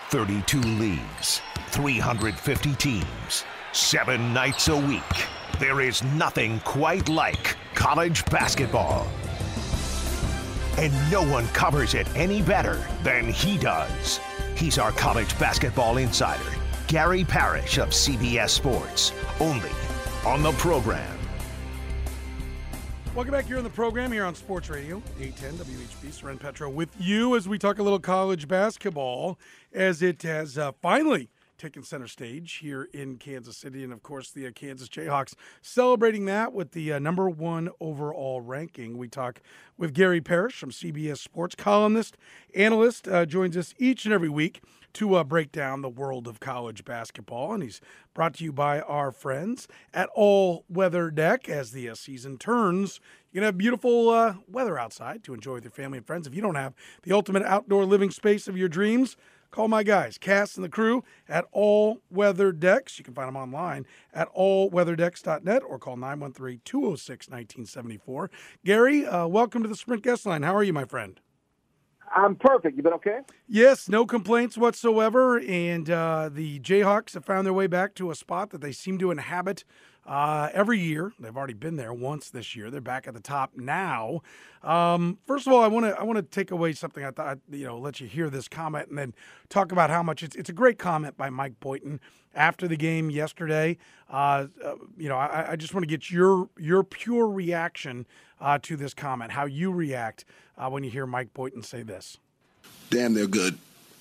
32 leagues, 350 teams, 7 nights a week. There is nothing quite like college basketball. And no one covers it any better than he does. He's our college basketball insider, Gary Parrish of CBS Sports, only on the program. Welcome back here on the program, here on Sports Radio, 810 WHB. Soren Petro with you as we talk a little college basketball, as it has finally taken center stage here in Kansas City. And, of course, the Kansas Jayhawks celebrating that with the number 1 overall ranking. We talk with Gary Parrish from CBS Sports, columnist, analyst, joins us each and every week to break down the world of college basketball. And he's brought to you by our friends at All Weather Deck. As the season turns, you can have beautiful weather outside to enjoy with your family and friends. If you don't have the ultimate outdoor living space of your dreams, call my guys, Cass and the crew at All Weather Decks. You can find them online at allweatherdecks.net or call 913-206-1974. Gary, welcome to the Sprint Guest Line. How are you, my friend? I'm perfect. You been okay? Yes, no complaints whatsoever. And the Jayhawks have found their way back to a spot that they seem to inhabit every year. They've already been there once this year. They're back at the top now. First of all, I want to take away something. I thought, let you hear this comment and then talk about how much it's a great comment by Mike Boynton after the game yesterday. I just want to get your pure reaction to this comment, how you react when you hear Mike Boynton say this. Damn, they're good.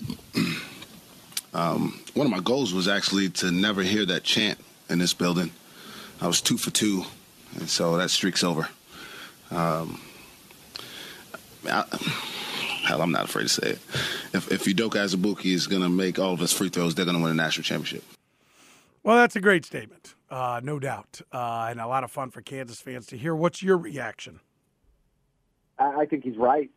One of my goals was actually to never hear that chant in this building. I was 2 for 2, and so that streak's over. Hell, I'm not afraid to say it. If Udoka Azubuike is going to make all of his free throws, they're going to win a national championship. Well, that's a great statement, no doubt, and a lot of fun for Kansas fans to hear. What's your reaction? I think he's right.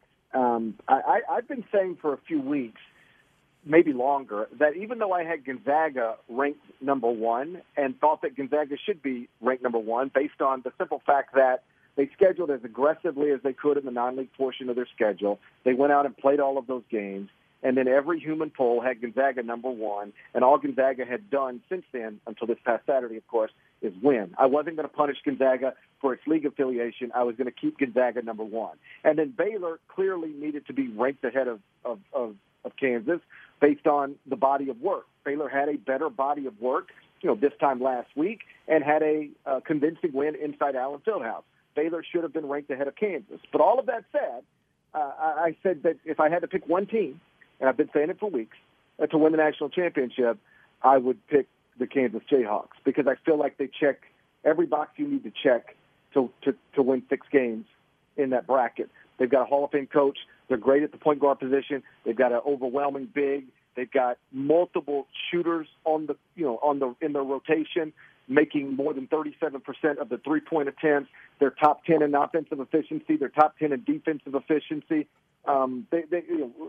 I've been saying for a few weeks, maybe longer, that even though I had Gonzaga ranked number 1 and thought that Gonzaga should be ranked number 1 based on the simple fact that they scheduled as aggressively as they could in the non-league portion of their schedule. They went out and played all of those games. And then every human poll had Gonzaga number 1. And all Gonzaga had done since then, until this past Saturday, of course, is win. I wasn't going to punish Gonzaga for its league affiliation. I was going to keep Gonzaga number 1. And then Baylor clearly needed to be ranked ahead of Kansas based on the body of work. Baylor had a better body of work, this time last week, and had a convincing win inside Allen Fieldhouse. Baylor should have been ranked ahead of Kansas. But all of that said, I said that if I had to pick one team, and I've been saying it for weeks, to win the national championship, I would pick the Kansas Jayhawks because I feel like they check every box you need to check to win 6 games in that bracket. They've got a Hall of Fame coach. They're great at the point guard position. They've got an overwhelming big. They've got multiple shooters in their rotation, making more than 37% of the three-point attempts. They're top 10 in offensive efficiency. They're top 10 in defensive efficiency. They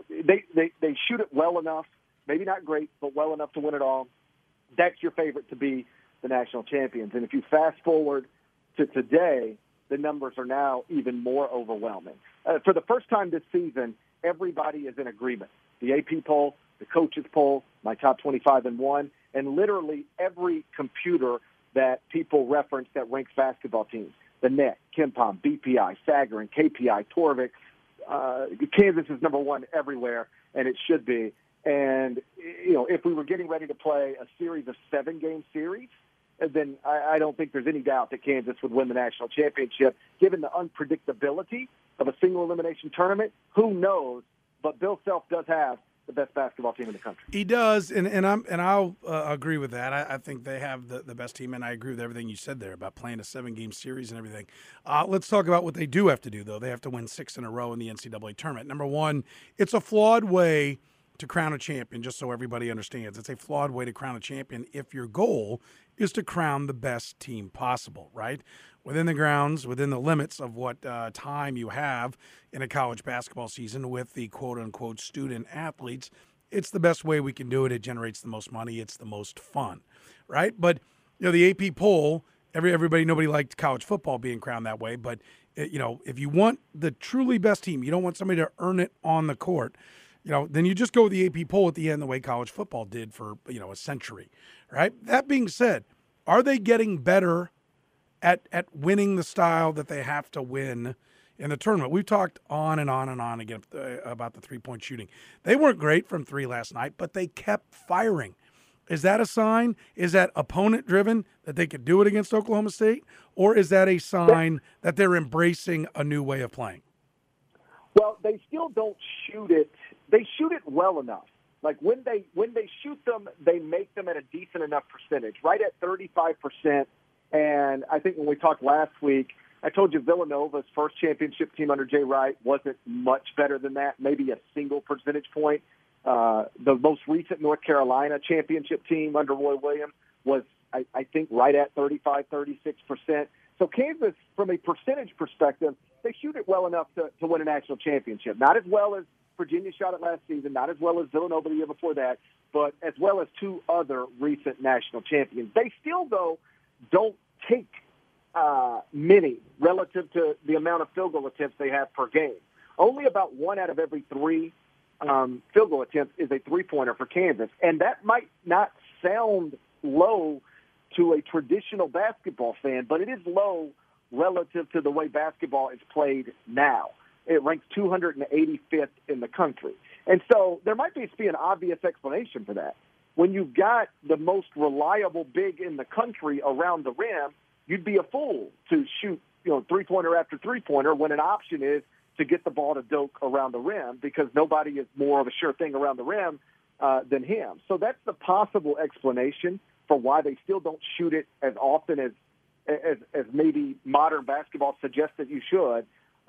shoot it well enough, maybe not great, but well enough to win it all. That's your favorite to be the national champions. And if you fast forward to today, the numbers are now even more overwhelming. For the first time this season, everybody is in agreement. The AP poll, the coaches poll, my top 25 and 1, and literally every computer that people reference that ranks basketball teams. The Net, KenPom, BPI, Sagarin, KPI, Torvik. Kansas is number 1 everywhere, and it should be. And, if we were getting ready to play a series of 7-game series, then I don't think there's any doubt that Kansas would win the national championship. Given the unpredictability of a single elimination tournament, who knows? But Bill Self does have the best basketball team in the country. He does, and I'll agree with that. I think they have the best team, and I agree with everything you said there about playing a 7-game series and everything. Let's talk about what they do have to do, though. They have to win 6 in a row in the NCAA tournament. Number 1, it's a flawed way to crown a champion, just so everybody understands. It's a flawed way to crown a champion if your goal is to crown the best team possible, right? Within the grounds, within the limits of what time you have in a college basketball season with the quote-unquote student athletes, it's the best way we can do it. It generates the most money. It's the most fun, right? But, the AP poll, nobody liked college football being crowned that way, but, if you want the truly best team, you don't want somebody to earn it on the court, then you just go with the AP poll at the end the way college football did for, a century, right? That being said, are they getting better at winning the style that they have to win in the tournament? We've talked on and on and on again about the three-point shooting. They weren't great from three last night, but they kept firing. Is that a sign? Is that opponent-driven, that they could do it against Oklahoma State? Or is that a sign that they're embracing a new way of playing? Well, they still don't shoot it. They shoot it well enough. Like when they shoot them, they make them at a decent enough percentage, right at 35%. And I think when we talked last week, I told you Villanova's first championship team under Jay Wright wasn't much better than that, maybe a single percentage point. The most recent North Carolina championship team under Roy Williams was, I think, right at 35, 36%. So Kansas, from a percentage perspective, they shoot it well enough to win a national championship. Not as well as Virginia shot it last season, not as well as Villanova the year before that, but as well as two other recent national champions. They still, though, don't take many relative to the amount of field goal attempts they have per game. Only about 1 out of every 3 field goal attempts is a three-pointer for Kansas. And that might not sound low to a traditional basketball fan, but it is low relative to the way basketball is played now. It ranks 285th in the country. And so there might be an obvious explanation for that. When you've got the most reliable big in the country around the rim, you'd be a fool to shoot, three-pointer after three-pointer when an option is to get the ball to Doak around the rim because nobody is more of a sure thing around the rim than him. So that's the possible explanation for why they still don't shoot it as often as maybe modern basketball suggests that you should.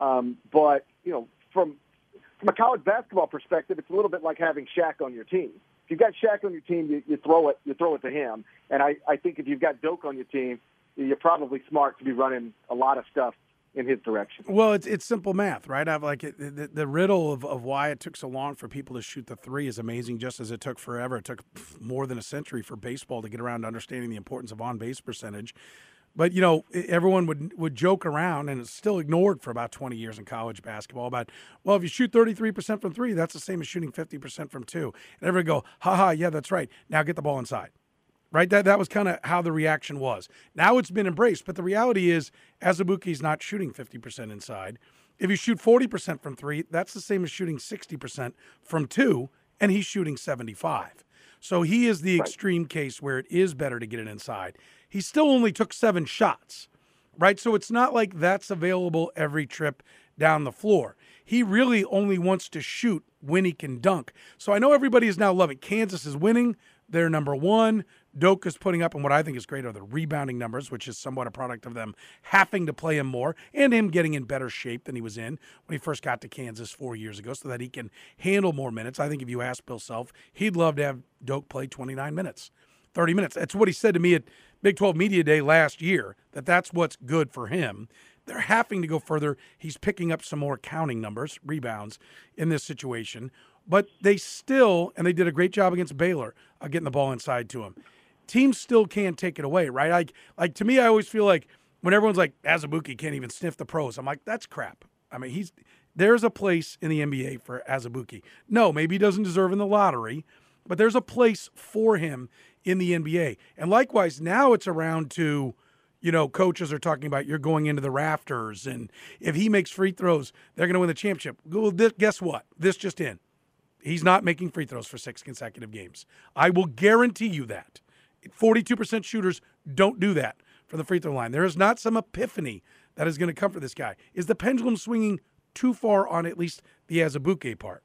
But, from a college basketball perspective, it's a little bit like having Shaq on your team. If you've got Shaq on your team, you throw it to him. And I think if you've got Doak on your team, you're probably smart to be running a lot of stuff in his direction. Well, it's simple math, right? I've the riddle of why it took so long for people to shoot the three is amazing, just as it took forever. It took more than a century for baseball to get around to understanding the importance of on-base percentage. But, everyone would joke around, and it's still ignored for about 20 years in college basketball, about, well, if you shoot 33% from three, that's the same as shooting 50% from two. And everyone go, ha, yeah, that's right. Now get the ball inside. Right? That was kind of how the reaction was. Now it's been embraced, but the reality is Azubuike's not shooting 50% inside. If you shoot 40% from three, that's the same as shooting 60% from two, and he's shooting 75. So he is the extreme case where it is better to get it inside. He still only took 7 shots, right? So it's not like that's available every trip down the floor. He really only wants to shoot when he can dunk. So I know everybody is now loving. Kansas is winning. They're number 1. Doak is putting up, and what I think is great are the rebounding numbers, which is somewhat a product of them having to play him more and him getting in better shape than he was in when he first got to Kansas 4 years ago so that he can handle more minutes. I think if you ask Bill Self, he'd love to have Doak play 29 minutes, 30 minutes. That's what he said to me at Big 12 Media Day last year, that's what's good for him. They're having to go further. He's picking up some more counting numbers, rebounds in this situation. But they still, and they did a great job against Baylor, getting the ball inside to him. Teams still can't take it away, right? Like to me, I always feel like when everyone's like, Azubuike can't even sniff the pros, I'm like, that's crap. I mean, there's a place in the NBA for Azubuike. No, maybe he doesn't deserve in the lottery, but there's a place for him in the NBA. And likewise, now it's around to, coaches are talking about you're going into the rafters, and if he makes free throws, they're going to win the championship. Well, guess what? This just in. He's not making free throws for 6 consecutive games. I will guarantee you that. 42% shooters don't do that for the free throw line. There is not some epiphany that is going to come for this guy. Is the pendulum swinging too far on at least the Azubuike part?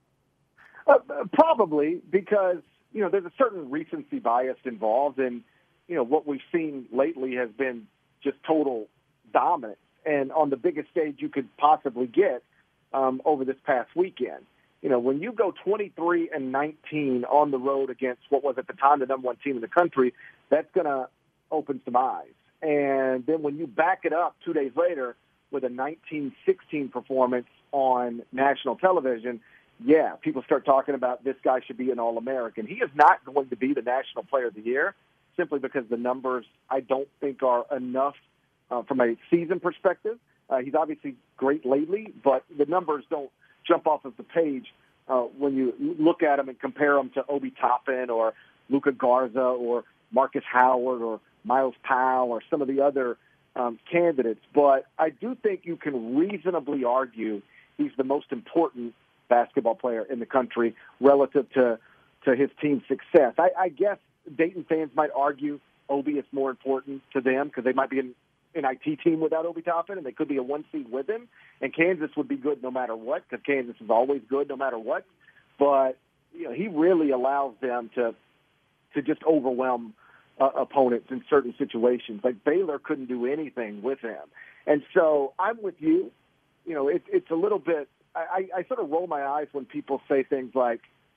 Probably, because, there's a certain recency bias involved, and, what we've seen lately has been just total dominance, and on the biggest stage you could possibly get over this past weekend. When you go 23-19 on the road against what was at the time the number 1 team in the country, that's going to open some eyes. And then when you back it up 2 days later with a 19-16 performance on national television, yeah, people start talking about this guy should be an All-American. He is not going to be the National Player of the Year simply because the numbers I don't think are enough from a season perspective. He's obviously great lately, but the numbers don't jump off of the page when you look at them and compare them to Obi Toppin or Luka Garza or Marcus Howard or Miles Powell or some of the other candidates. But I do think you can reasonably argue he's the most important basketball player in the country relative to his team's success. I guess Dayton fans might argue Obi is more important to them because they might be an IT team without Obi Toppin, and they could be a 1 seed with him. And Kansas would be good no matter what, because Kansas is always good no matter what. But he really allows them to just overwhelm opponents in certain situations. Like Baylor couldn't do anything with him. And so I'm with you. It's a little bit. I sort of roll my eyes when people say things like,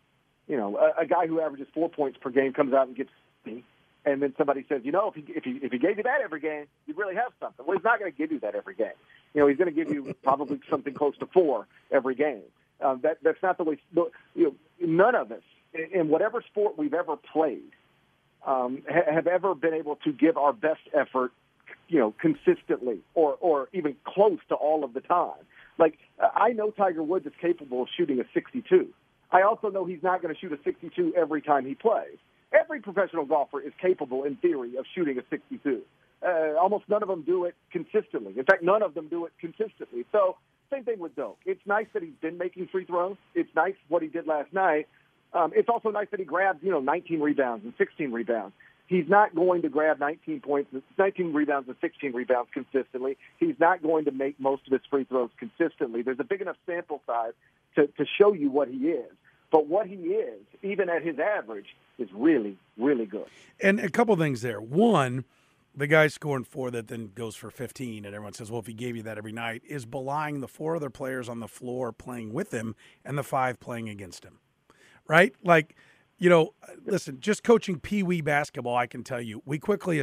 a guy who averages 4 points per game comes out and gets me. And then somebody says, if he gave you that every game, you'd really have something. Well, he's not going to give you that every game. He's going to give you probably something close to 4 every game. That's not the way. None of us, in whatever sport we've ever played, have ever been able to give our best effort, consistently or even close to all of the time. Like, I know Tiger Woods is capable of shooting a 62. I also know he's not going to shoot a 62 every time he plays. Every professional golfer is capable, in theory, of shooting a 62. Almost none of them do it consistently. In fact, none of them do it consistently. So, same thing with Doak. It's nice that he's been making free throws. It's nice what he did last night. It's also nice that he grabbed, 19 rebounds and 16 rebounds. He's not going to grab 19 rebounds and 16 rebounds consistently. He's not going to make most of his free throws consistently. There's a big enough sample size to show you what he is. But what he is, even at his average, is really, really good. And a couple things there. One, the guy scoring 4 that then goes for 15, and everyone says, well, if he gave you that every night, is belying the 4 other players on the floor playing with him and the 5 playing against him, right? Like, listen, just coaching Pee Wee basketball, I can tell you, we quickly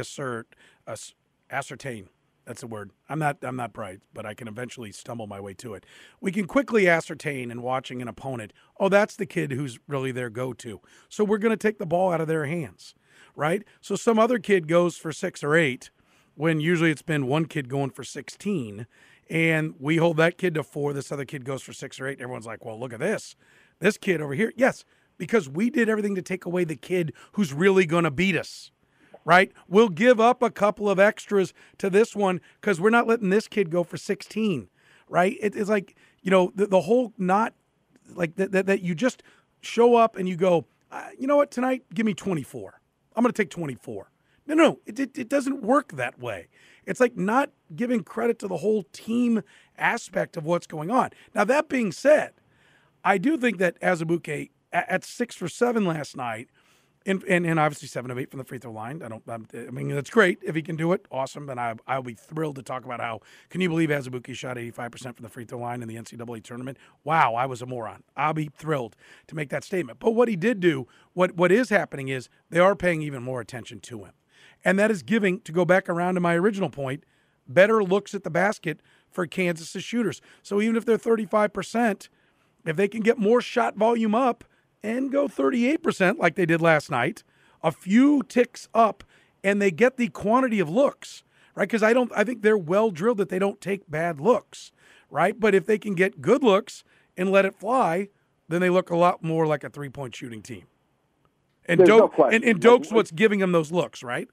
ascertain. That's a word. I'm not bright, but I can eventually stumble my way to it. We can quickly ascertain in watching an opponent, oh, that's the kid who's really their go-to. So we're going to take the ball out of their hands, right? So some other kid goes for 6 or 8 when usually it's been one kid going for 16, and we hold that kid to 4. This other kid goes for 6 or 8. And everyone's like, well, look at this kid over here. Yes, because we did everything to take away the kid who's really going to beat us. Right? We'll give up a couple of extras to this one because we're not letting this kid go for 16, right? It's like, the whole not like that you just show up and you go, you know what, tonight, give me 24. I'm going to take 24. No, it doesn't work that way. It's like not giving credit to the whole team aspect of what's going on. Now, that being said, I do think that Azubuike at 6 for 7 last night, and obviously 7 of 8 from the free throw line. I mean, that's great. If he can do it, awesome. And I'll be thrilled to talk about how, can you believe Azubuike shot 85% from the free throw line in the NCAA tournament? Wow, I was a moron. I'll be thrilled to make that statement. But what he did do, what is happening is they are paying even more attention to him. And that is giving, to go back around to my original point, better looks at the basket for Kansas's shooters. So even if they're 35%, if they can get more shot volume up, and go 38% like they did last night, a few ticks up, and they get the quantity of looks, right? Because I think they're well drilled that they don't take bad looks, right? But if they can get good looks and let it fly, then they look a lot more like a 3-point shooting team. And Doak's what's giving them those looks, right?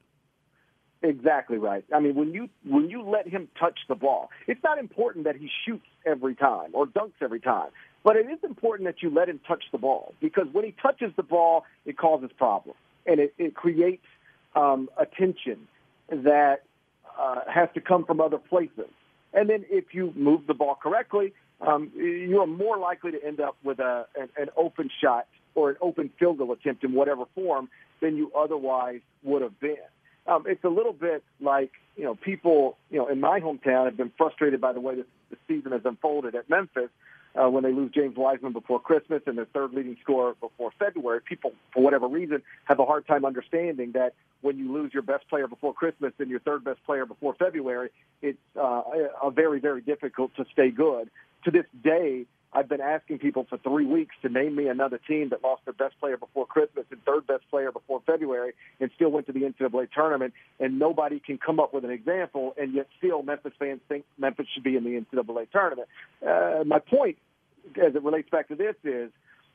Exactly right. I mean, when you let him touch the ball, it's not important that he shoots every time or dunks every time. But it is important that you let him touch the ball, because when he touches the ball, it causes problems, and it creates attention that has to come from other places. And then if you move the ball correctly, you are more likely to end up with an open shot or an open field goal attempt in whatever form than you otherwise would have been. It's a little bit like, people, in my hometown have been frustrated by the way the season has unfolded at Memphis. When they lose James Wiseman before Christmas and their third leading scorer before February, people, for whatever reason, have a hard time understanding that when you lose your best player before Christmas and your third best player before February, it's very, very difficult to stay good. To this day, I've been asking people for 3 weeks to name me another team that lost their best player before Christmas and third best player before February and still went to the NCAA tournament, and nobody can come up with an example, and yet still Memphis fans think Memphis should be in the NCAA tournament. My point, as it relates back to this, is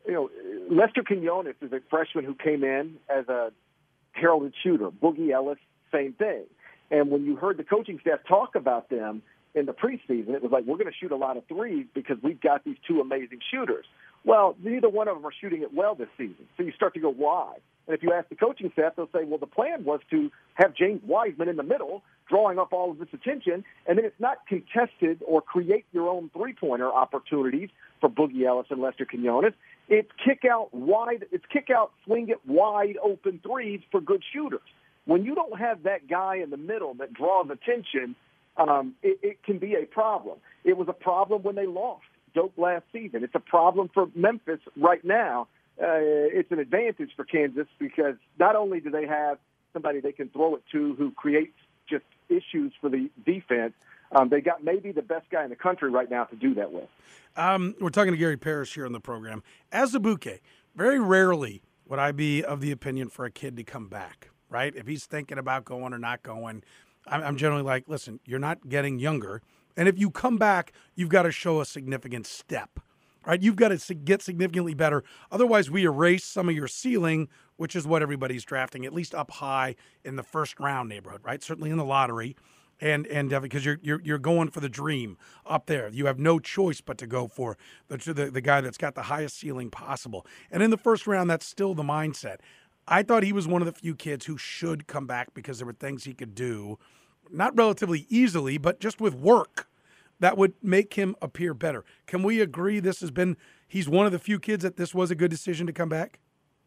Lester Quinones is a freshman who came in as a heralded shooter. Boogie Ellis, same thing. And when you heard the coaching staff talk about them in the preseason, it was like, we're going to shoot a lot of threes because we've got these two amazing shooters. Well, neither one of them are shooting it well this season. So you start to go, why? And if you ask the coaching staff, they'll say, well, the plan was to have James Wiseman in the middle, drawing up all of this attention, and then it's not contested or create your own three-pointer opportunities for Boogie Ellis and Lester Quinones. It's kick out, swing it wide open threes for good shooters. When you don't have that guy in the middle that draws attention, it can be a problem. It was a problem when they lost Doak last season. It's a problem for Memphis right now. It's an advantage for Kansas because not only do they have somebody they can throw it to who creates just issues for the defense, they got maybe the best guy in the country right now to do that with. We're talking to Gary Parrish here on the program. Azubuike, very rarely would I be of the opinion for a kid to come back, right? If he's thinking about going or not going, I'm generally like, listen, you're not getting younger. And if you come back, you've got to show a significant step, right? You've got to get significantly better. Otherwise, we erase some of your ceiling, which is what everybody's drafting, at least up high in the first round neighborhood, right? Certainly in the lottery. And because you're going for the dream up there. You have no choice but to go for the guy that's got the highest ceiling possible. And in the first round, that's still the mindset. I thought he was one of the few kids who should come back because there were things he could do, not relatively easily, but just with work that would make him appear better. Can we agree he's one of the few kids that this was a good decision to come back?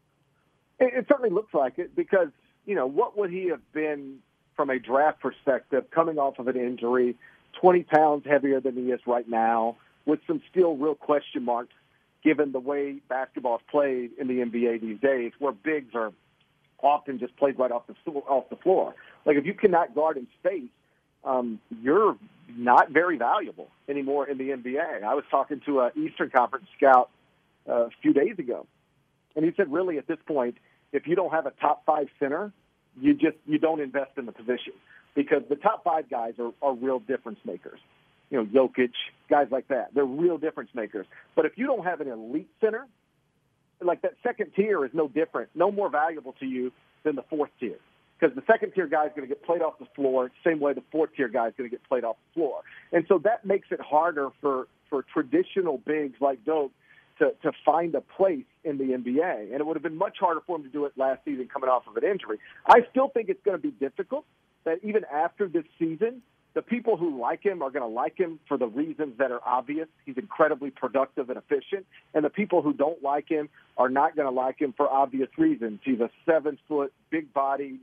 It certainly looks like it because, what would he have been from a draft perspective, coming off of an injury, 20 pounds heavier than he is right now, with some still real question marks given the way basketball is played in the NBA these days, where bigs are often just played right off the floor. Like, if you cannot guard in space, you're not very valuable anymore in the NBA. I was talking to an Eastern Conference scout a few days ago, and he said, really, at this point, if you don't have a top 5 center, you don't invest in the position because the top 5 guys are real difference makers. Jokic, guys like that. They're real difference makers. But if you don't have an elite center, like that second tier is no different, no more valuable to you than the fourth tier. Because the second tier guy is going to get played off the floor, same way the fourth tier guy is going to get played off the floor. And so that makes it harder for traditional bigs like Doak to find a place in the NBA. And it would have been much harder for him to do it last season coming off of an injury. I still think it's going to be difficult that even after this season, the people who like him are going to like him for the reasons that are obvious. He's incredibly productive and efficient. And the people who don't like him are not going to like him for obvious reasons. He's a 7-foot, big-bodied,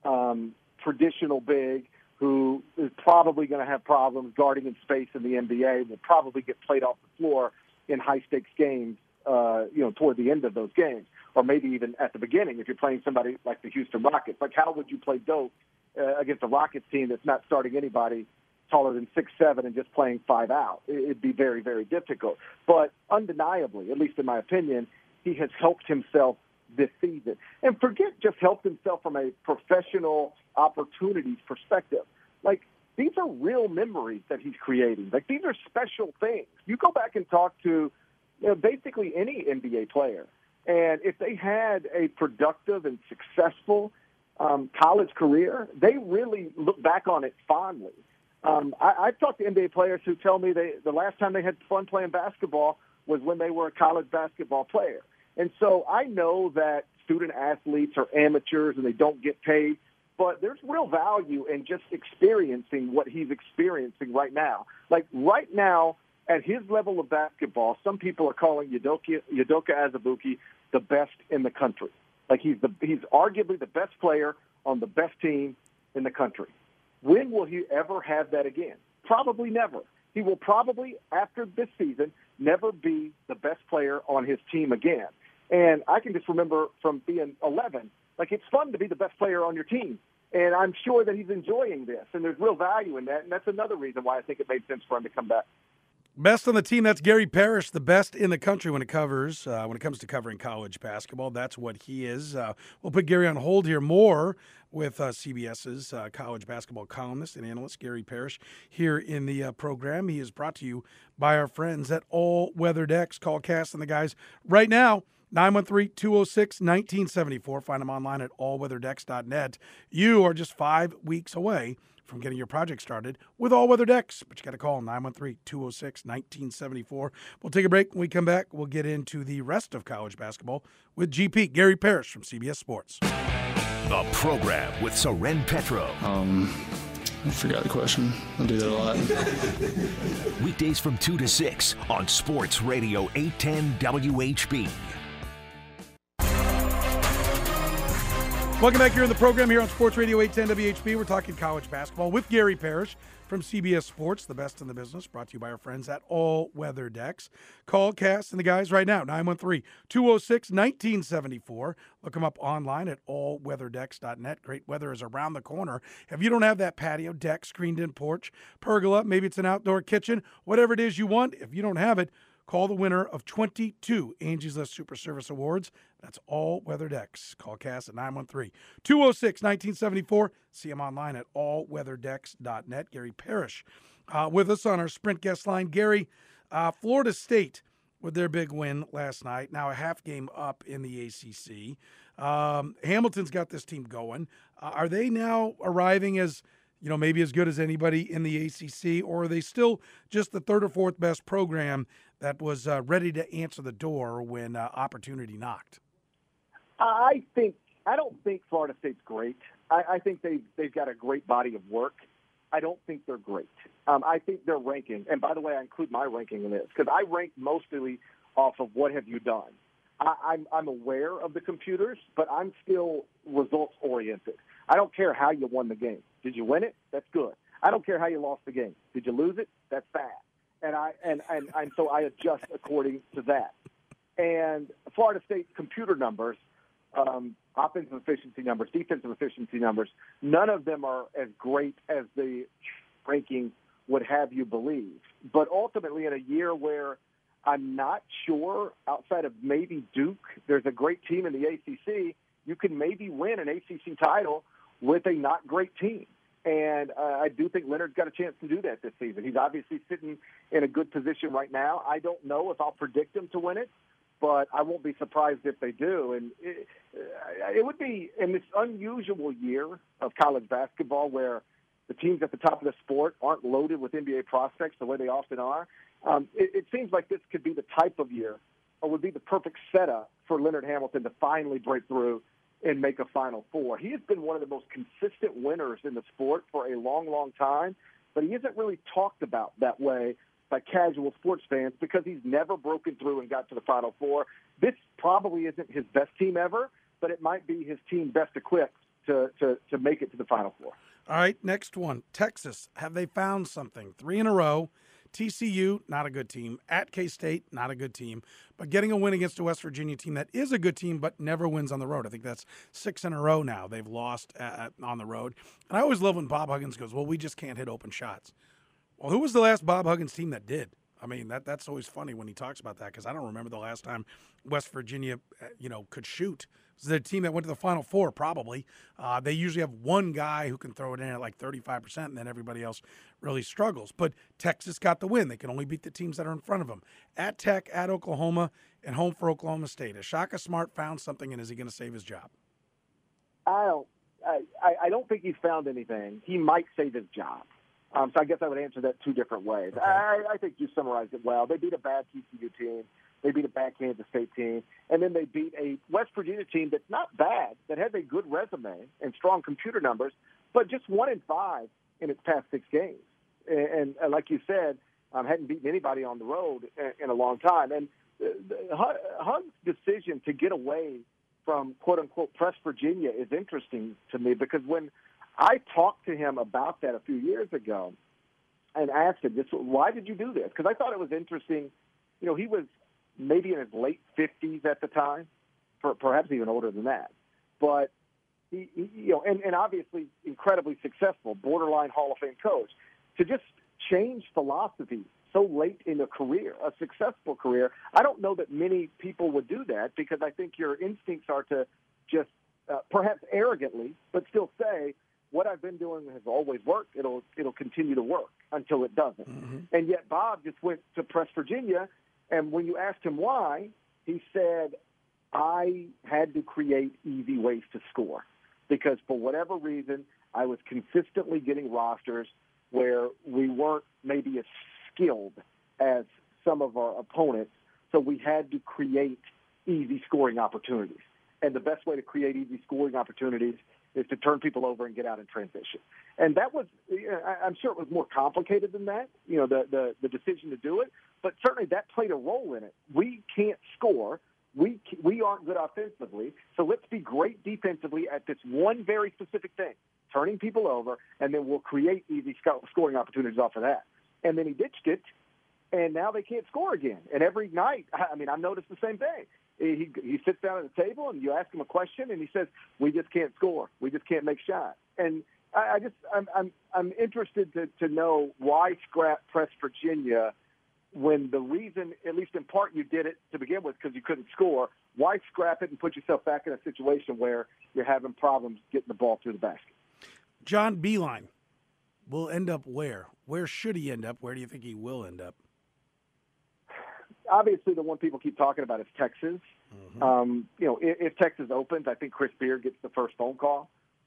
traditional big who is probably going to have problems guarding in space in the NBA, will probably get played off the floor in high-stakes games, toward the end of those games, or maybe even at the beginning if you're playing somebody like the Houston Rockets. Like, how would you play Doak against a Rockets team that's not starting anybody taller than 6'7" and just playing 5 out? It'd be very, very difficult. But undeniably, at least in my opinion, he has helped himself this season. And forget just helped himself from a professional opportunities perspective. Like, these are real memories that he's creating. Like, these are special things. You go back and talk to basically any NBA player, and if they had a productive and successful college career, they really look back on it fondly. I've talked to NBA players who tell me the last time they had fun playing basketball was when they were a college basketball player. And so I know that student athletes are amateurs and they don't get paid, but there's real value in just experiencing what he's experiencing right now. Like, right now, at his level of basketball, some people are calling Udoka Azubuike the best in the country. Like, he's arguably the best player on the best team in the country. When will he ever have that again? Probably never. He will probably, after this season, never be the best player on his team again. And I can just remember from being 11, like, it's fun to be the best player on your team. And I'm sure that he's enjoying this, and there's real value in that. And that's another reason why I think it made sense for him to come back. Best on the team, that's Gary Parrish, the best in the country when it comes to covering college basketball. That's what he is. We'll put Gary on hold here. More with CBS's college basketball columnist and analyst, Gary Parrish, here in the program. He is brought to you by our friends at All Weather Decks. Call Cass and the guys right now, 913-206-1974. Find them online at allweatherdecks.net. You are just 5 weeks away from getting your project started with All Weather Decks. But you got to call 913-206-1974. We'll take a break. When we come back, we'll get into the rest of college basketball with GP, Gary Parrish from CBS Sports. The program with Soren Petro. I forgot the question. I do that a lot. Weekdays from 2 to 6 on Sports Radio 810 WHB. Welcome back here in the program here on Sports Radio 810 WHB. We're talking college basketball with Gary Parrish from CBS Sports, the best in the business, brought to you by our friends at All Weather Decks. Call Cass and the guys right now, 913-206-1974. Look them up online at allweatherdecks.net. Great weather is around the corner. If you don't have that patio, deck, screened-in porch, pergola, maybe it's an outdoor kitchen, whatever it is you want, if you don't have it, call the winner of 22 Angie's List Super Service Awards. That's All Weather Decks. Call Cass at 913-206-1974. See him online at allweatherdecks.net. Gary Parrish with us on our Sprint guest line. Gary, Florida State with their big win last night. Now a half game up in the ACC. Hamilton's got this team going. Are they now arriving as, maybe as good as anybody in the ACC, or are they still just the third or fourth best program that was ready to answer the door when opportunity knocked? I don't think Florida State's great. I think they've got a great body of work. I don't think they're great. I think their ranking, and by the way, I include my ranking in this because I rank mostly off of what have you done. I'm aware of the computers, but I'm still results oriented. I don't care how you won the game. Did you win it? That's good. I don't care how you lost the game. Did you lose it? That's bad. And so I adjust according to that. And Florida State's computer numbers, offensive efficiency numbers, defensive efficiency numbers, none of them are as great as the ranking would have you believe. But ultimately, in a year where I'm not sure, outside of maybe Duke, there's a great team in the ACC, you can maybe win an ACC title with a not great team. And I do think Leonard's got a chance to do that this season. He's obviously sitting in a good position right now. I don't know if I'll predict him to win it, but I won't be surprised if they do. And it would be in this unusual year of college basketball where the teams at the top of the sport aren't loaded with NBA prospects the way they often are. It seems like this could be the type of year, or would be the perfect setup for Leonard Hamilton to finally break through and make a Final Four. He has been one of the most consistent winners in the sport for a long, long time, but he isn't really talked about that way by casual sports fans because he's never broken through and got to the Final Four. This probably isn't his best team ever, but it might be his team best equipped to make it to the Final Four. All right, next one. Texas, have they found something? 3 in a row. TCU, not a good team. At K-State, not a good team. But getting a win against a West Virginia team that is a good team but never wins on the road. I think that's 6 in a row now they've lost on the road. And I always love when Bob Huggins goes, well, we just can't hit open shots. Well, who was the last Bob Huggins team that did? I mean, that's always funny when he talks about that because I don't remember the last time West Virginia, could shoot. It was the team that went to the Final Four, probably. They usually have one guy who can throw it in at like 35%, and then everybody else really struggles. But Texas got the win. They can only beat the teams that are in front of them. At Tech, at Oklahoma, and home for Oklahoma State. Has Shaka Smart found something, and is he going to save his job? I don't think he's found anything. He might save his job. So I guess I would answer that 2 different ways. Okay. I think you summarized it well. They beat a bad TCU team. They beat a bad Kansas State team. And then they beat a West Virginia team that's not bad, that has a good resume and strong computer numbers, but just 1-5 in its past 6 games. And like you said, hadn't beaten anybody on the road in a long time. And Hug's decision to get away from, quote-unquote, Press Virginia is interesting to me because when I talked to him about that a few years ago and asked him, why did you do this? Because I thought it was interesting. He was maybe in his late 50s at the time, perhaps even older than that. But, and obviously incredibly successful, borderline Hall of Fame coach. To just change philosophy so late in a career, a successful career. I don't know that many people would do that because I think your instincts are to just perhaps arrogantly, but still say, what I've been doing has always worked. It'll continue to work until it doesn't. Mm-hmm. And yet Bob just went to Press Virginia, and when you asked him why, he said, I had to create easy ways to score because for whatever reason, I was consistently getting rosters where we weren't maybe as skilled as some of our opponents, so we had to create easy scoring opportunities. And the best way to create easy scoring opportunities is to turn people over and get out in transition. And that was, I'm sure it was more complicated than that, the decision to do it, but certainly that played a role in it. We can't score. We aren't good offensively, so let's be great defensively at this one very specific thing, turning people over, and then we'll create easy scoring opportunities off of that. And then he ditched it, and now they can't score again. And every night, I've noticed the same thing. He sits down at the table, and you ask him a question, and he says, we just can't score. We just can't make shots. And I'm interested to know why scrap Press Virginia when the reason, at least in part, you did it to begin with because you couldn't score. Why scrap it and put yourself back in a situation where you're having problems getting the ball through the basket? John Beilein will end up where? Where should he end up? Where do you think he will end up? Obviously, the one people keep talking about is Texas. Mm-hmm. If Texas opens, I think Chris Beard gets the first phone call.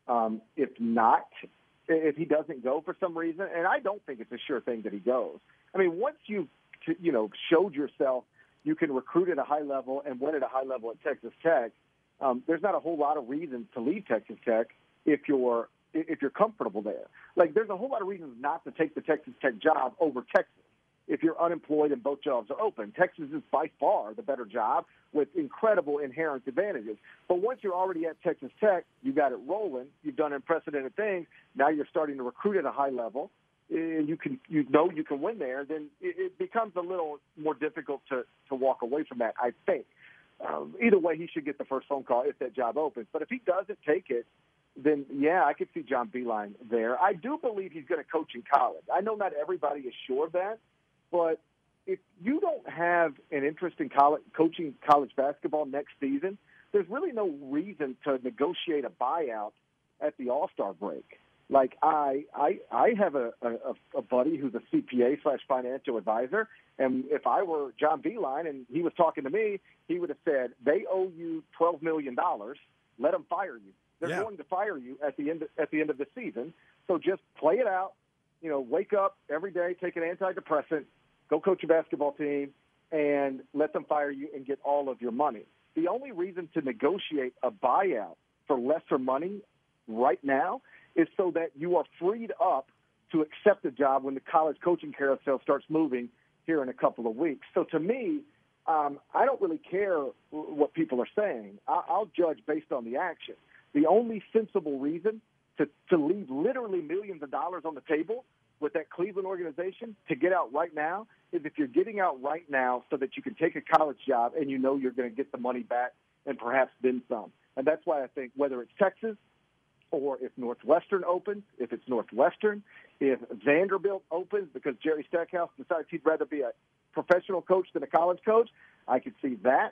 If not, if he doesn't go for some reason, and I don't think it's a sure thing that he goes. Once you showed yourself you can recruit at a high level and win at a high level at Texas Tech, there's not a whole lot of reasons to leave Texas Tech if you're comfortable there. Like, there's a whole lot of reasons not to take the Texas Tech job over Texas if you're unemployed and both jobs are open. Texas is by far the better job with incredible inherent advantages. But once you're already at Texas Tech, you got it rolling, you've done unprecedented things, now you're starting to recruit at a high level, and you can win there, then it becomes a little more difficult to walk away from that, I think. Either way, he should get the first phone call if that job opens. But if he doesn't take it, then, yeah, I could see John Beilein there. I do believe he's going to coach in college. I know not everybody is sure of that, but if you don't have an interest in coaching college basketball next season, there's really no reason to negotiate a buyout at the All-Star break. Like, I have a buddy who's a CPA/financial advisor, and if I were John Beilein and he was talking to me, he would have said, they owe you $12 million. Let them fire you. They're going to fire you at the end of the season. So just play it out. Wake up every day, take an antidepressant, go coach a basketball team, and let them fire you and get all of your money. The only reason to negotiate a buyout for lesser money right now is so that you are freed up to accept a job when the college coaching carousel starts moving here in a couple of weeks. So to me, I don't really care what people are saying. I'll judge based on the action. The only sensible reason to leave literally millions of dollars on the table with that Cleveland organization to get out right now is if you're getting out right now so that you can take a college job and you know you're going to get the money back and perhaps then some. And that's why I think whether it's Texas or if Northwestern opens, if it's Northwestern, if Vanderbilt opens because Jerry Stackhouse decides he'd rather be a professional coach than a college coach, I could see that.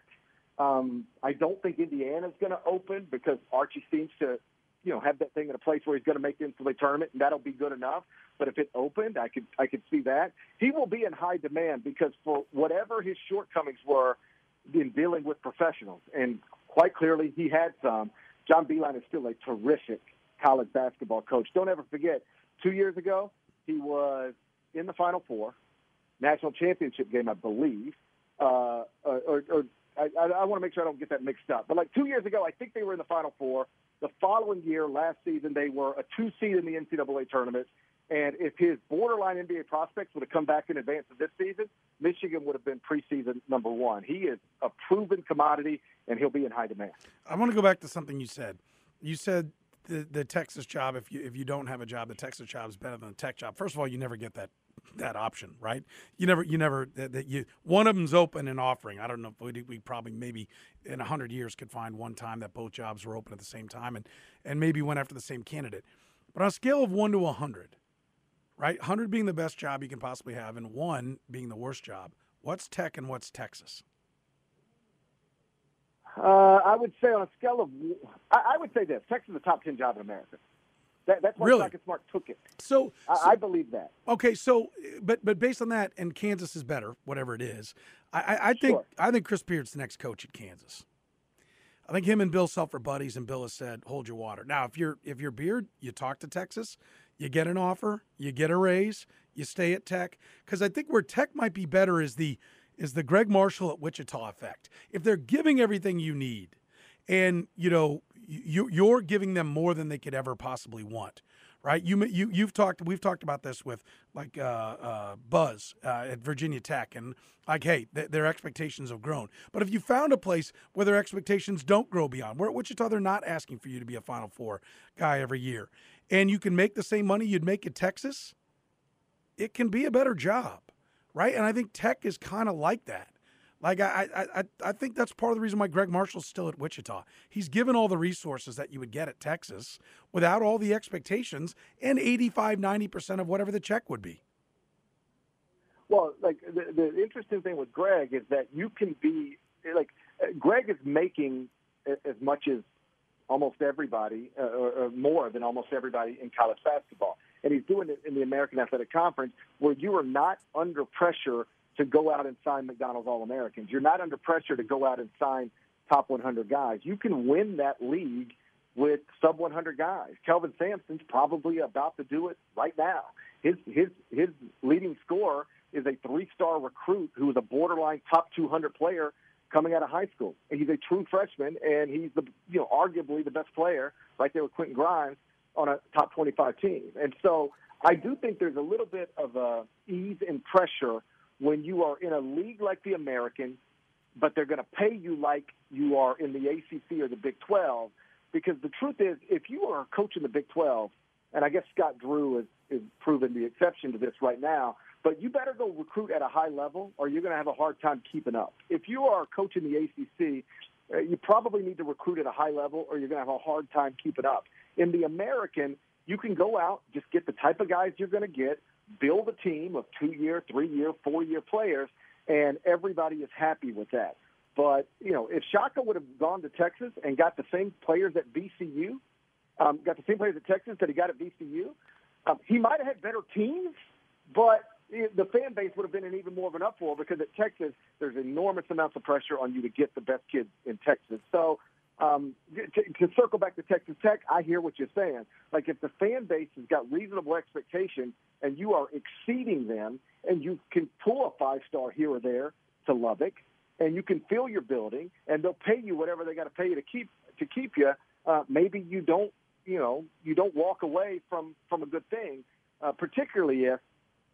I don't think Indiana's going to open because Archie seems to, have that thing in a place where he's going to make the NCAA tournament, and that'll be good enough. But if it opened, I could see that. He will be in high demand because for whatever his shortcomings were in dealing with professionals, and quite clearly he had some, John Beilein is still a terrific college basketball coach. Don't ever forget, 2 years ago, he was in the Final Four, national championship game, I believe, I want to make sure I don't get that mixed up. But like 2 years ago, I think they were in the Final Four. The following year, last season, they were a 2 seed in the NCAA tournament. And if his borderline NBA prospects would have come back in advance of this season, Michigan would have been preseason number 1. He is a proven commodity, and he'll be in high demand. I want to go back to something you said. You said the Texas job, if you don't have a job, the Texas job is better than the Tech job. First of all, you never get that option, right? You never one of them's open and offering. I don't know if we probably maybe in 100 years could find one time that both jobs were open at the same time and maybe went after the same candidate. But on a scale of 1 to 100, right? 100 being the best job you can possibly have and 1 being the worst job. What's Tech and what's Texas? I would say on a scale of – I would say this. Texas is the top 10 job in America. That's why Really? Shaka Smart took it. So I believe that. Okay, so but based on that, and Kansas is better, whatever it is, I think Chris Beard's the next coach at Kansas. I think him and Bill Self are buddies, and Bill has said, hold your water. Now, if you're Beard, you talk to Texas, you get an offer, you get a raise, you stay at Tech. Because I think where Tech might be better is the Greg Marshall at Wichita effect. If they're giving everything you need, and you're giving them more than they could ever possibly want, right? We've talked about this with like Buzz at Virginia Tech, and like, hey, their expectations have grown. But if you found a place where their expectations don't grow beyond, where at Wichita they're not asking for you to be a Final Four guy every year, and you can make the same money you'd make at Texas, it can be a better job, right? And I think Tech is kind of like that. Like, I think that's part of the reason why Greg Marshall's still at Wichita. He's given all the resources that you would get at Texas without all the expectations and 85-90% of whatever the check would be. Well, like, the interesting thing with Greg is that you can be – like, Greg is making as much as almost everybody or more than almost everybody in college basketball. And he's doing it in the American Athletic Conference where you are not under pressure – to go out and sign McDonald's All-Americans. You're not under pressure to go out and sign top 100 guys. You can win that league with sub-100 guys. Kelvin Sampson's probably about to do it right now. His leading scorer is a 3-star recruit who is a borderline top 200 player coming out of high school. And he's a true freshman, and he's arguably the best player right there with Quentin Grimes on a top 25 team. And so I do think there's a little bit of ease and pressure when you are in a league like the American, but they're going to pay you like you are in the ACC or the Big 12, because the truth is, if you are a coach in the Big 12, and I guess Scott Drew is proven the exception to this right now, but you better go recruit at a high level or you're going to have a hard time keeping up. If you are a coach in the ACC, you probably need to recruit at a high level or you're going to have a hard time keeping up. In the American, you can go out, just get the type of guys you're going to get, build a team of 2-year, 3-year, 4-year players, and everybody is happy with that. But, if Shaka would have gone to Texas and got the same players at VCU, got the same players at Texas that he got at VCU, he might have had better teams, but the fan base would have been in even more of an uproar because at Texas, there's enormous amounts of pressure on you to get the best kids in Texas. So, to circle back to Texas Tech, I hear what you're saying. Like, if the fan base has got reasonable expectations and you are exceeding them and you can pull a 5-star here or there to Lubbock and you can fill your building and they'll pay you whatever they got to pay you to keep you, maybe you don't walk away from a good thing, particularly if,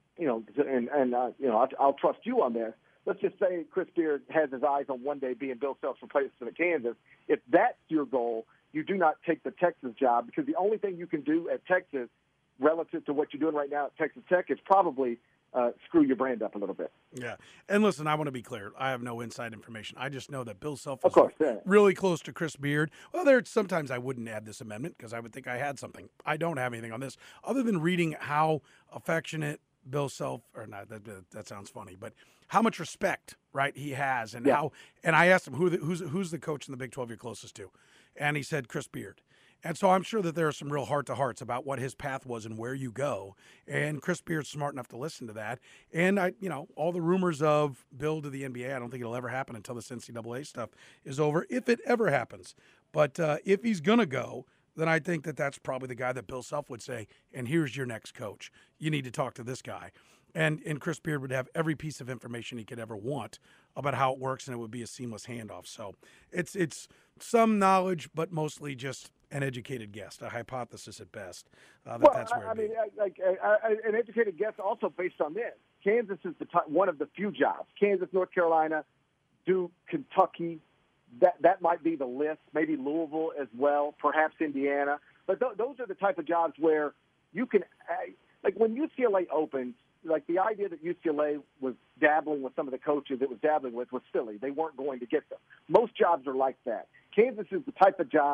I'll trust you on this. Let's just say Chris Beard has his eyes on one day being Bill Self's replacement at Kansas. If that's your goal, you do not take the Texas job, because the only thing you can do at Texas relative to what you're doing right now at Texas Tech is probably screw your brand up a little bit. Yeah. And listen, I want to be clear. I have no inside information. I just know that Bill Self is really close to Chris Beard. Well, sometimes I wouldn't add this amendment because I would think I had something. I don't have anything on this other than reading how affectionate Bill Self, or not, that sounds funny, but how much respect, right, he has, and how. And I asked him who's the coach in the Big 12 you're closest to, and he said Chris Beard. And so I'm sure that there are some real heart-to-hearts about what his path was and where you go. And Chris Beard's smart enough to listen to that. And all the rumors of Bill to the NBA, I don't think it'll ever happen until this NCAA stuff is over, if it ever happens. But if he's gonna go, then I think that that's probably the guy that Bill Self would say, and here's your next coach. You need to talk to this guy. And Chris Beard would have every piece of information he could ever want about how it works, and it would be a seamless handoff. So it's some knowledge, but mostly just an educated guess, a hypothesis at best. That's where an educated guess also based on this. Kansas is one of the few jobs. Kansas, North Carolina, Duke, Kentucky, that might be the list, maybe Louisville as well, perhaps Indiana. But those are the type of jobs where you can, like when UCLA opens, like the idea that UCLA was dabbling with some of the coaches it was dabbling with was silly. They weren't going to get them. Most jobs are like that. Kansas is the type of job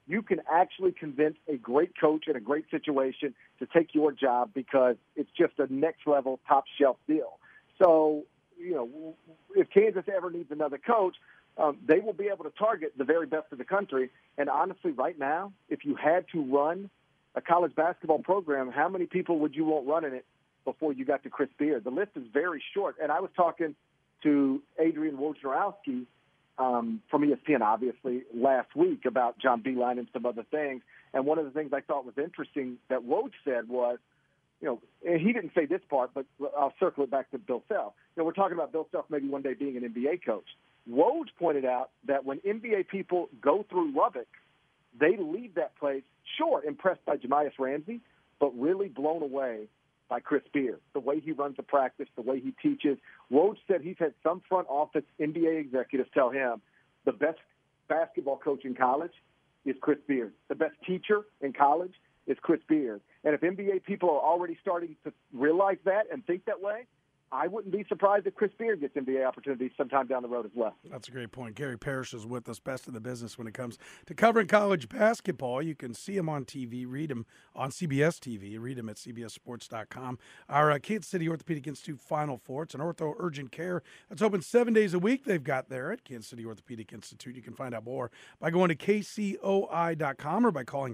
you can actually convince a great coach in a great situation to take your job because it's just a next-level, top-shelf deal. So, if Kansas ever needs another coach, they will be able to target the very best of the country. And honestly, right now, if you had to run a college basketball program, how many people would you want running it before you got to Chris Beard? The list is very short. And I was talking to Adrian Wojnarowski from ESPN, obviously, last week about John Beilein and some other things. And one of the things I thought was interesting that Woj said was, and he didn't say this part, but I'll circle it back to Bill Self. We're talking about Bill Self maybe one day being an NBA coach. Woj pointed out that when NBA people go through Lubbock, they leave that place, sure, impressed by Jemias Ramsey, but really blown away by Chris Beard, the way he runs the practice, the way he teaches. Woj said he's had some front office NBA executives tell him the best basketball coach in college is Chris Beard. The best teacher in college is Chris Beard. And if NBA people are already starting to realize that and think that way, I wouldn't be surprised if Chris Beard gets NBA opportunities sometime down the road as well. That's a great point. Gary Parrish is with us, best in the business when it comes to covering college basketball. You can see him on TV, read him on CBS TV, read him at cbssports.com. Our Kansas City Orthopedic Institute Final Four, it's an ortho urgent care that's open 7 days a week. They've got there at Kansas City Orthopedic Institute. You can find out more by going to kcoi.com or by calling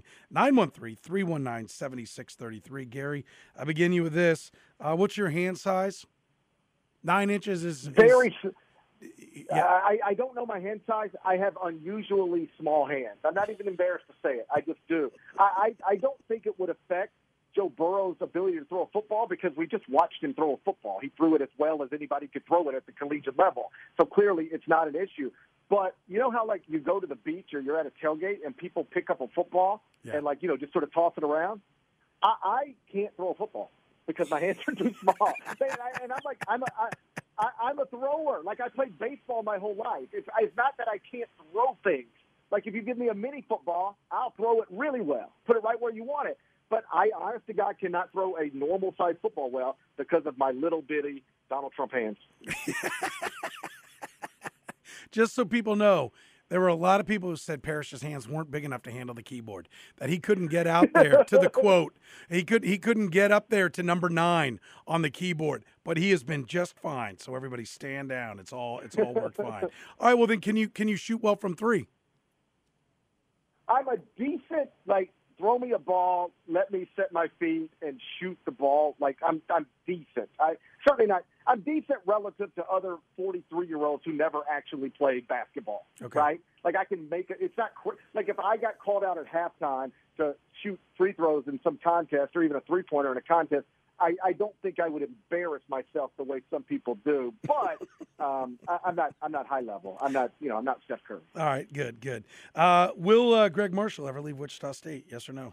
913-319-7633. Gary, I begin you with this. What's your hand size? 9 inches is very. Yeah. I don't know my hand size. I have unusually small hands. I'm not even embarrassed to say it. I just do. I don't think it would affect Joe Burrow's ability to throw a football because we just watched him throw a football. He threw it as well as anybody could throw it at the collegiate level. So clearly it's not an issue. But you know how, like, you go to the beach or you're at a tailgate and people pick up a football and, just sort of toss it around? I can't throw a football because my hands are too small. And I'm like, I'm a thrower. Like, I played baseball my whole life. It's not that I can't throw things. Like, if you give me a mini football, I'll throw it really well, put it right where you want it. But I, honest to God, cannot throw a normal-sized football well because of my little bitty Donald Trump hands. Just so people know, there were a lot of people who said Parrish's hands weren't big enough to handle the keyboard, that he couldn't get out there to the quote. He couldn't get up there to number 9 on the keyboard, but he has been just fine. So everybody stand down. It's all worked fine. All right, well then can you shoot well from 3? I'm a decent, throw me a ball, let me set my feet and shoot the ball. I'm decent. I'm decent relative to other 43-year-olds who never actually played basketball, right? Like, I can make it. It's not like if I got called out at halftime to shoot free throws in some contest or even a three-pointer in a contest, I don't think I would embarrass myself the way some people do. But I'm not high level. I'm not Steph Curry. All right, good. Will Greg Marshall ever leave Wichita State? Yes or no?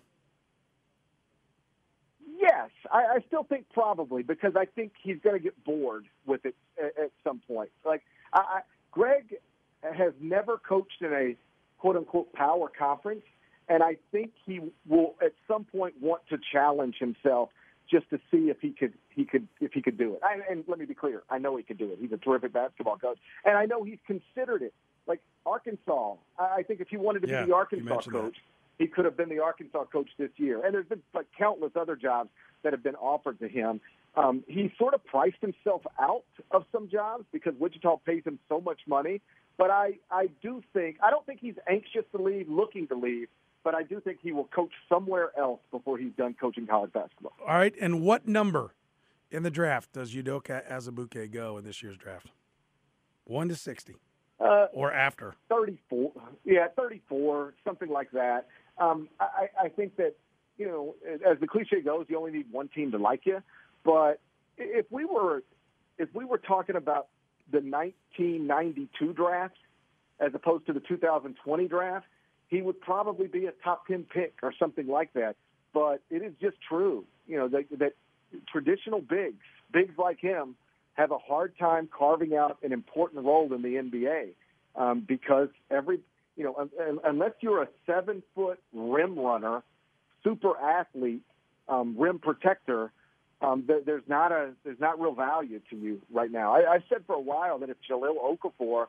Yes, I still think probably because I think he's going to get bored with it at some point. Greg has never coached in a quote-unquote power conference, and I think he will at some point want to challenge himself just to see if he could do it. And let me be clear, I know he could do it. He's a terrific basketball coach, and I know he's considered it. Like Arkansas, I think if he wanted to be the Arkansas coach, he could have been the Arkansas coach this year. And there's been countless other jobs that have been offered to him. He sort of priced himself out of some jobs because Wichita pays him so much money. But I don't think he's anxious to leave, looking to leave, but I do think he will coach somewhere else before he's done coaching college basketball. All right, and what number in the draft does Udoka Azubuike go in this year's draft? 1 to 60? Or after? 34. Yeah, 34, something like that. I think that, as the cliche goes, you only need one team to like you. But if we were talking about the 1992 draft as opposed to the 2020 draft, he would probably be a top 10 pick or something like that. But it is just true, that traditional bigs like him, have a hard time carving out an important role in the NBA because unless you're a 7-foot rim runner, super athlete, rim protector, there's not real value to you right now. I've said for a while that if Jahlil Okafor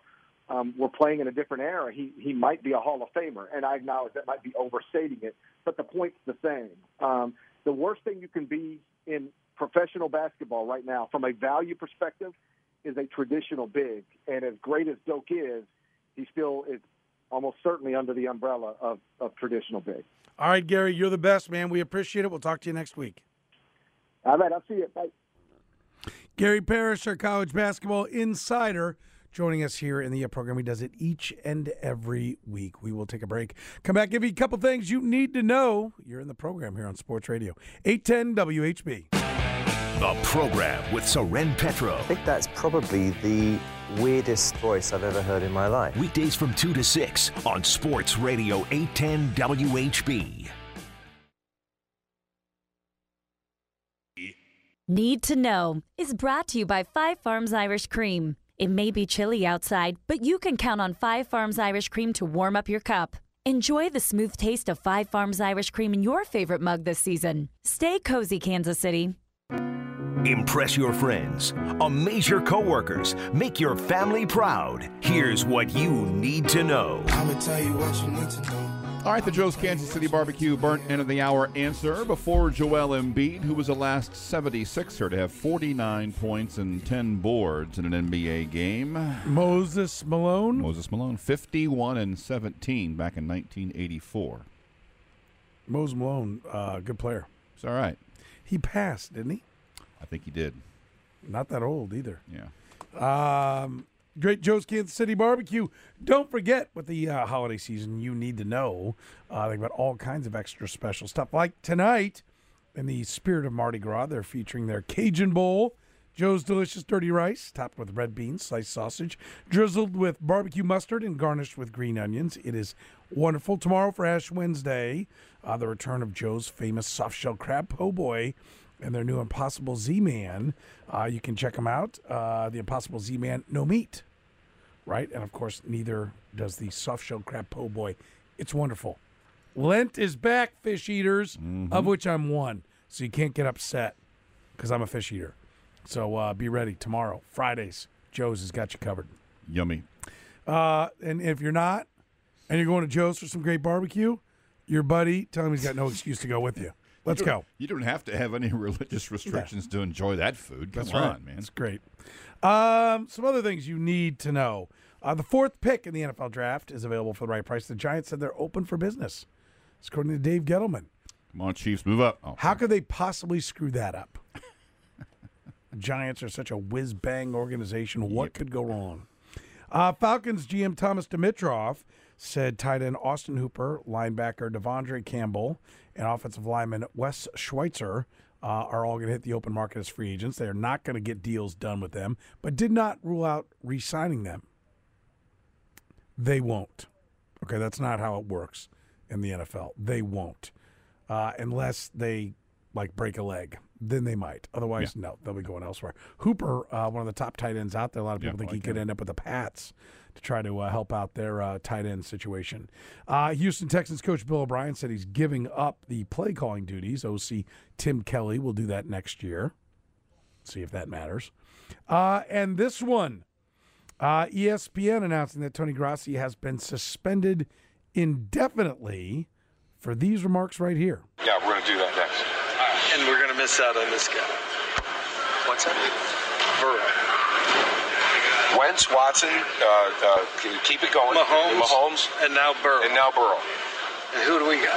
we're playing in a different era. He might be a Hall of Famer, and I acknowledge that might be overstating it, but the point's the same. The worst thing you can be in professional basketball right now, from a value perspective, is a traditional big. And as great as Doak is, he still is almost certainly under the umbrella of traditional big. All right, Gary, you're the best, man. We appreciate it. We'll talk to you next week. All right, I'll see you. Bye. Gary Parrish, our college basketball insider, joining us here in the program. He does it each and every week. We will take a break. Come back, give you a couple things you need to know. You're in the program here on Sports Radio 810 WHB. The program with Soren Petro. I think that's probably the weirdest voice I've ever heard in my life. Weekdays from 2 to 6 on Sports Radio 810 WHB. Need to Know is brought to you by Five Farms Irish Cream. It may be chilly outside, but you can count on Five Farms Irish Cream to warm up your cup. Enjoy the smooth taste of Five Farms Irish Cream in your favorite mug this season. Stay cozy, Kansas City. Impress your friends, amaze your coworkers, make your family proud. Here's what you need to know. I'ma tell you what you need to know. All right, the Joe's Kansas City Barbecue burnt end of the hour answer before Joel Embiid, who was the last 76er to have 49 points and 10 boards in an NBA game. Moses Malone, 51 and 17 back in 1984. Moses Malone, good player. It's all right. He passed, didn't he? I think he did. Not that old either. Yeah. Great Joe's Kansas City Barbecue. Don't forget, with the holiday season, you need to know. They've got all kinds of extra special stuff. Like tonight, in the spirit of Mardi Gras, they're featuring their Cajun Bowl, Joe's Delicious Dirty Rice, topped with red beans, sliced sausage, drizzled with barbecue mustard, and garnished with green onions. It is wonderful. Tomorrow for Ash Wednesday, the return of Joe's famous soft-shell crab po' boy and their new Impossible Z-Man. You can check them out. The Impossible Z-Man, no meat, right? And, of course, neither does the soft-shell crab po' boy. It's wonderful. Lent is back, fish eaters, of which I'm one. So you can't get upset because I'm a fish eater. So be ready tomorrow. Fridays, Joe's has got you covered. Yummy. And if you're not, and you're going to Joe's for some great barbecue, your buddy, tell him he's got no excuse to go with you. Let's go. You don't have to have any religious restrictions to enjoy that food. Come That's on, right. man. It's great. Some other things you need to know. The fourth pick in the NFL draft is available for the right price. The Giants said they're open for business. It's according to Dave Gettleman. Come on, Chiefs, move up. Oh, How could they possibly screw that up? The Giants are such a whiz-bang organization. What could go wrong? Falcons GM Thomas Dimitroff said tight end Austin Hooper, linebacker Devondre Campbell, and offensive lineman Wes Schweitzer are all going to hit the open market as free agents. They are not going to get deals done with them, but did not rule out re-signing them. They won't. Okay, that's not how it works in the NFL. They won't. Unless they, break a leg. Then they might. Otherwise, no, they'll be going elsewhere. Hooper, one of the top tight ends out there. A lot of people think he could end up with the Pats to try to help out their tight end situation. Houston Texans coach Bill O'Brien said he's giving up the play calling duties. OC Tim Kelly will do that next year. See if that matters. And this one, ESPN announcing that Tony Grossi has been suspended indefinitely for these remarks right here. Yeah, we're going to do that next. And we're going to miss out on this guy. What's that? Burrow. Wentz, Watson, can you keep it going? Mahomes. And now Burrow. And who do we got?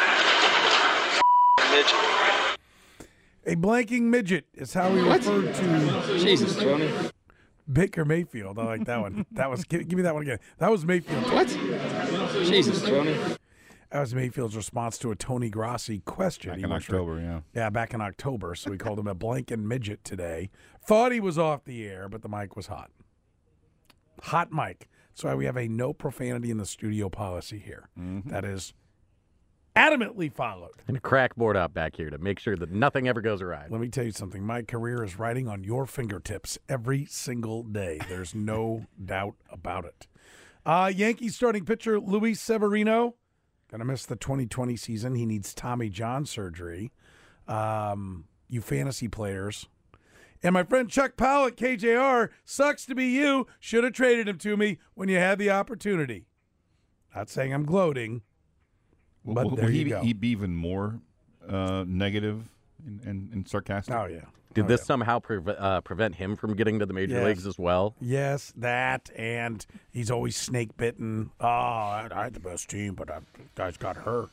Midget. A blanking midget is how he referred to Jesus, Tony. Baker Mayfield. I like that one. That was give me that one again. That was Mayfield. What? Jesus, Tony. That was Mayfield's response to a Tony Grossi question. Back in October, yeah. Yeah, back in October. So we called him a blanking midget today. Thought he was off the air, but the mic was hot. Hot mic. That's why we have a no profanity in the studio policy here. That is adamantly followed. And a crackboard out back here to make sure that nothing ever goes awry. Let me tell you something. My career is writing on your fingertips every single day. There's no doubt about it. Yankees starting pitcher Luis Severino going to miss the 2020 season. He needs Tommy John surgery. You fantasy players. And my friend Chuck Powell at KJR, sucks to be you. Should have traded him to me when you had the opportunity. Not saying I'm gloating, but there you go. He'd be even more negative and sarcastic. Oh, yeah. Did this somehow prevent him from getting to the major leagues as well? Yes, that, and he's always snake bitten. Oh, I had the best team, but guys got hurt.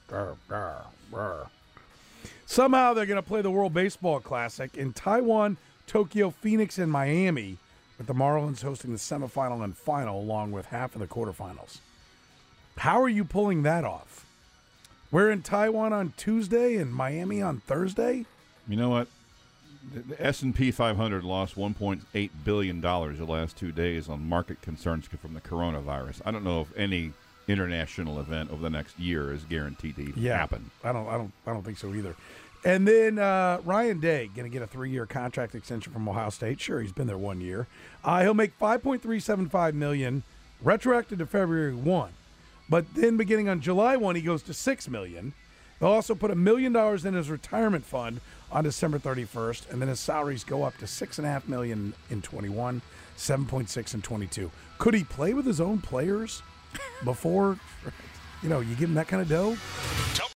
Somehow they're going to play the World Baseball Classic in Taiwan, Tokyo, Phoenix, and Miami, with the Marlins hosting the semifinal and final along with half of the quarterfinals. How are you pulling that off? We're in Taiwan on Tuesday and Miami on Thursday? You know what? The S&P 500 lost $1.8 billion the last 2 days on market concerns from the coronavirus. I don't know if any international event over the next year is guaranteed to happen. I don't think so either. And then Ryan Day going to get a 3-year contract extension from Ohio State. Sure, he's been there 1 year. He'll make $5.375 million retroactive to February 1. But then beginning on July 1, he goes to $6 million. They'll also put $1 million in his retirement fund on December 31st, and then his salaries go up to $6.5 million in 21, $7.6 in 22. Could he play with his own players before, you give him that kind of dough?